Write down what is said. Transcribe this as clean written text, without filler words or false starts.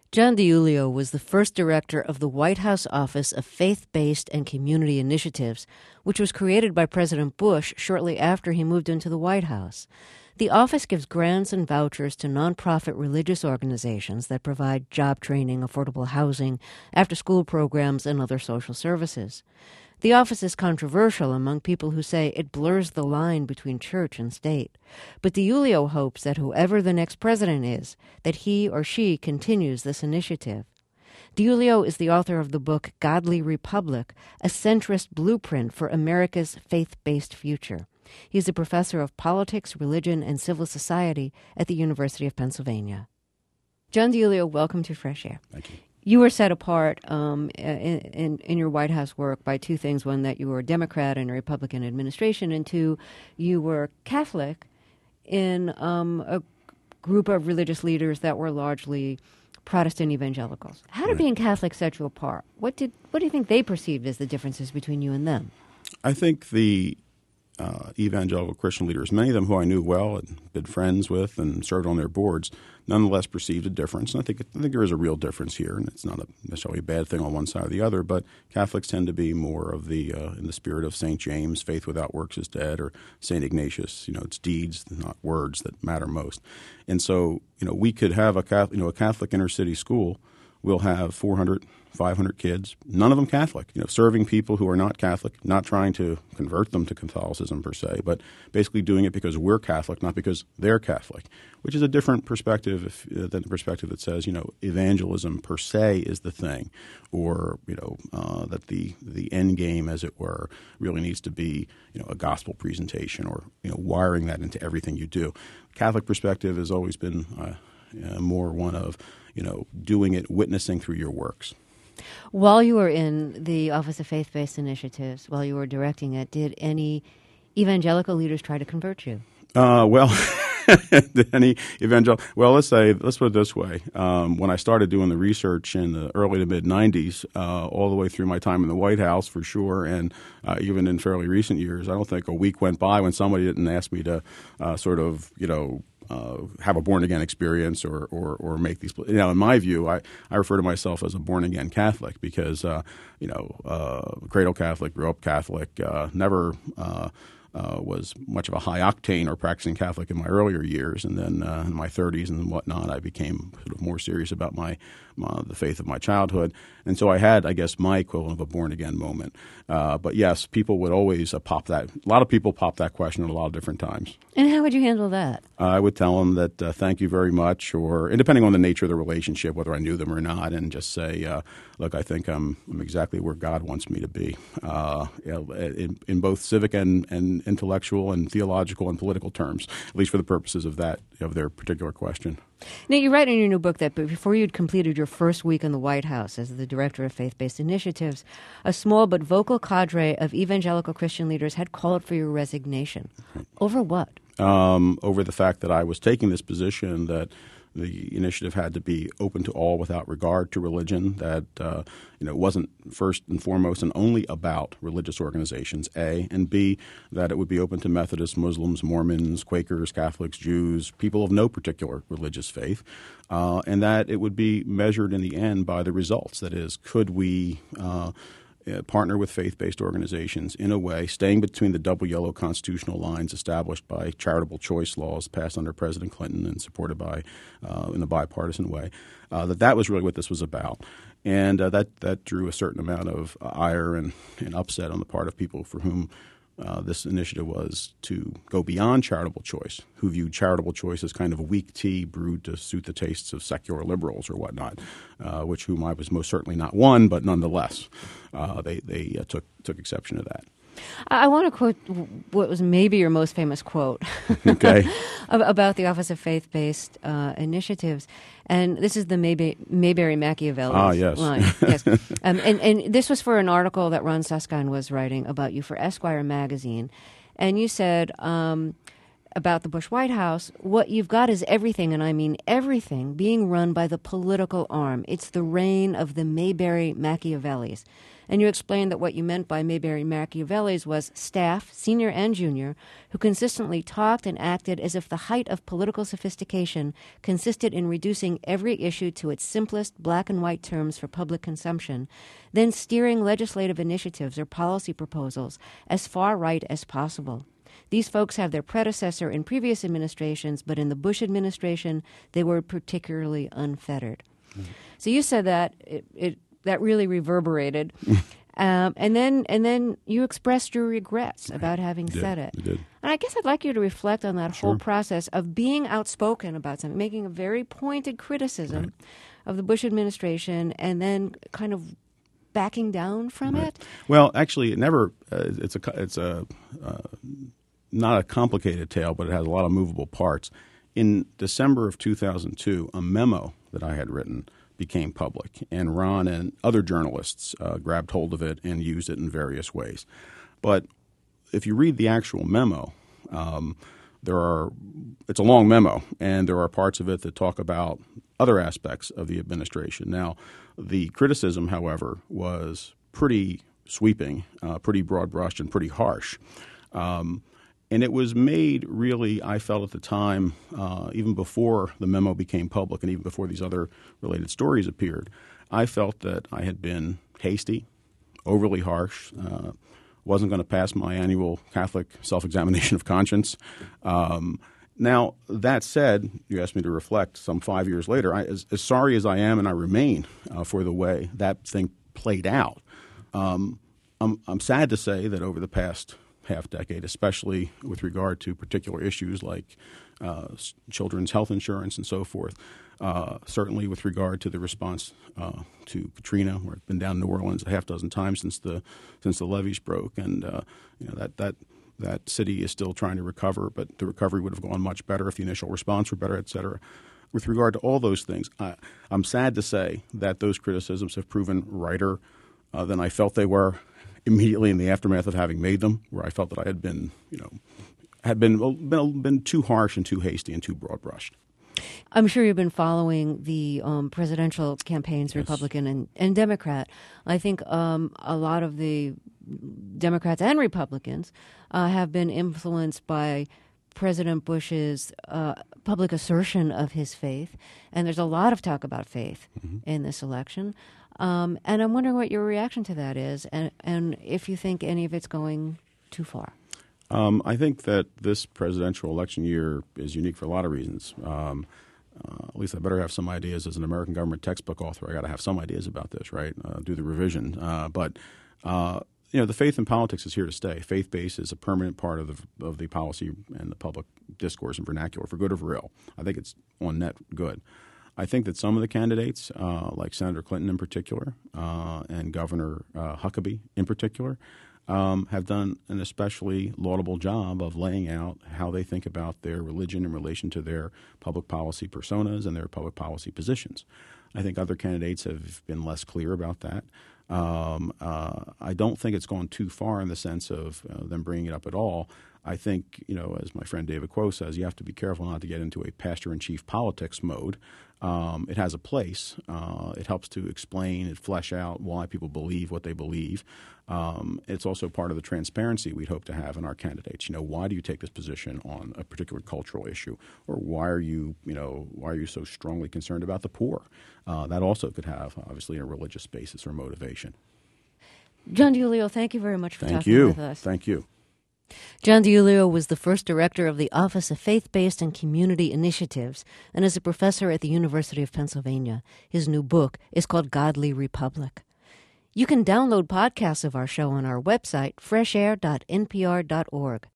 John DiIulio was the first director of the White House Office of Faith-Based and Community Initiatives, which was created by President Bush shortly after he moved into the White House. The office gives grants and vouchers to nonprofit religious organizations that provide job training, affordable housing, after-school programs, and other social services. The office is controversial among people who say it blurs the line between church and state. But DiIulio hopes that whoever the next president is, that he or she continues this initiative. DiIulio is the author of the book Godly Republic, a centrist blueprint for America's faith-based future. He is a professor of politics, religion, and civil society at the University of Pennsylvania. John DiIulio, welcome to Fresh Air. Thank you. You were set apart in your White House work by two things. One, that you were a Democrat in a Republican administration, and two, you were Catholic in a group of religious leaders that were largely Protestant evangelicals. How did being Catholic set you apart? What do you think they perceived as the differences between you and them? I think the evangelical Christian leaders, many of them who I knew well and been friends with and served on their boards, nonetheless perceived a difference. And I think there is a real difference here, and it's not necessarily a bad thing on one side or the other, but Catholics tend to be more of the in the spirit of St. James, faith without works is dead, or St. Ignatius, it's deeds, not words, that matter most. And so, we could have a Catholic inner city school. We'll have 400, 500 kids, none of them Catholic, serving people who are not Catholic, not trying to convert them to Catholicism per se, but basically doing it because we're Catholic, not because they're Catholic, which is a different perspective than the perspective that says, evangelism per se is the thing, or, that the end game, as it were, really needs to be, a gospel presentation or, wiring that into everything you do. Catholic perspective has always been more one of, doing it, witnessing through your works. While you were in the Office of Faith-Based Initiatives, while you were directing it, did any evangelical leaders try to convert you? Well, any evangelical. Well, let's put it this way. When I started doing the research in the early to mid '90s, all the way through my time in the White House, for sure, and even in fairly recent years, I don't think a week went by when somebody didn't ask me to have a born-again experience or make these. In my view, I refer to myself as a born-again Catholic because, cradle Catholic, grew up Catholic, never was much of a high-octane or practicing Catholic in my earlier years. And then in my 30s and whatnot, I became sort of more serious about the faith of my childhood. And so I had, I guess, my equivalent of a born-again moment. But yes, people would always pop that. A lot of people pop that question at a lot of different times. And how would you handle that? I would tell them that thank you very much, and depending on the nature of the relationship, whether I knew them or not, and just say, look, I think I'm exactly where God wants me to be, in both civic and intellectual and theological and political terms, at least for the purposes of their particular question. Now, you write in your new book that before you'd completed your first week in the White House as the director of faith-based initiatives, a small but vocal cadre of evangelical Christian leaders had called for your resignation. Over what? Over the fact that I was taking this position that the initiative had to be open to all without regard to religion, that it wasn't first and foremost and only about religious organizations, A, and B, that it would be open to Methodists, Muslims, Mormons, Quakers, Catholics, Jews, people of no particular religious faith, and that it would be measured in the end by the results. That is, could we partner with faith-based organizations in a way, staying between the double yellow constitutional lines established by charitable choice laws passed under President Clinton and supported by in a bipartisan way, that was really what this was about. And that drew a certain amount of ire and upset on the part of people for whom this initiative was to go beyond charitable choice, who viewed charitable choice as kind of a weak tea brewed to suit the tastes of secular liberals or whatnot, whom I was most certainly not one, but nonetheless, they took exception to that. I want to quote what was maybe your most famous quote okay. about the Office of Faith-Based Initiatives. And this is the Mayberry Machiavelli yes. line. Yes. And this was for an article that Ron Suskind was writing about you for Esquire magazine. And you said, about the Bush White House, what you've got is everything, and I mean everything, being run by the political arm. It's the reign of the Mayberry Machiavellis. And you explained that what you meant by Mayberry Machiavellis was staff, senior and junior, who consistently talked and acted as if the height of political sophistication consisted in reducing every issue to its simplest black and white terms for public consumption, then steering legislative initiatives or policy proposals as far right as possible. These folks have their predecessor in previous administrations, but in the Bush administration, they were particularly unfettered. Mm-hmm. So you said that that really reverberated, and then you expressed your regrets about having said it. I did. And I guess I'd like you to reflect on that whole process of being outspoken about something, making a very pointed criticism of the Bush administration, and then kind of backing down from it. Well, actually, it never. It's not a complicated tale, but it has a lot of movable parts. In December of 2002, a memo that I had written became public, and Ron and other journalists grabbed hold of it and used it in various ways. But if you read the actual memo, it's a long memo, and there are parts of it that talk about other aspects of the administration. Now, the criticism, however, was pretty sweeping, pretty broad-brushed, and pretty harsh. And it was made really, I felt at the time, even before the memo became public and even before these other related stories appeared, I felt that I had been hasty, overly harsh, wasn't going to pass my annual Catholic self-examination of conscience. Now, that said, you asked me to reflect some 5 years later. As sorry as I am, and I remain for the way that thing played out, I'm sad to say that over the past half-decade, especially with regard to particular issues like children's health insurance and so forth. Certainly with regard to the response to Katrina, where I've been down in New Orleans a half dozen times since the levees broke, and that city is still trying to recover, but the recovery would have gone much better if the initial response were better, et cetera. With regard to all those things, I'm sad to say that those criticisms have proven righter than I felt they were immediately in the aftermath of having made them, where I felt that I had been, been too harsh and too hasty and too broad-brushed. I'm sure you've been following the presidential campaigns, yes. Republican and Democrat. I think a lot of the Democrats and Republicans have been influenced by President Bush's public assertion of his faith, and there's a lot of talk about faith in this election. And I'm wondering what your reaction to that is, and if you think any of it's going too far. I think that this presidential election year is unique for a lot of reasons. At least I better have some ideas as an American government textbook author. I got to have some ideas about this, right? Do the revision. But the faith in politics is here to stay. Faith-based is a permanent part of the policy and the public discourse and vernacular, for good or for ill. I think it's on net good. I think that some of the candidates, like Senator Clinton in particular, and Governor Huckabee in particular, have done an especially laudable job of laying out how they think about their religion in relation to their public policy personas and their public policy positions. I think other candidates have been less clear about that. I don't think it's gone too far in the sense of them bringing it up at all. I think, as my friend David Quo says, you have to be careful not to get into a pastor-in-chief politics mode. It has a place. It helps to explain and flesh out why people believe what they believe. It's also part of the transparency we'd hope to have in our candidates. Why do you take this position on a particular cultural issue? Or why are you so strongly concerned about the poor? That also could have, obviously, a religious basis or motivation. John DiIulio, thank you very much for talking with us. Thank you. John DiIulio was the first director of the Office of Faith-Based and Community Initiatives and is a professor at the University of Pennsylvania. His new book is called Godly Republic. You can download podcasts of our show on our website, freshair.npr.org.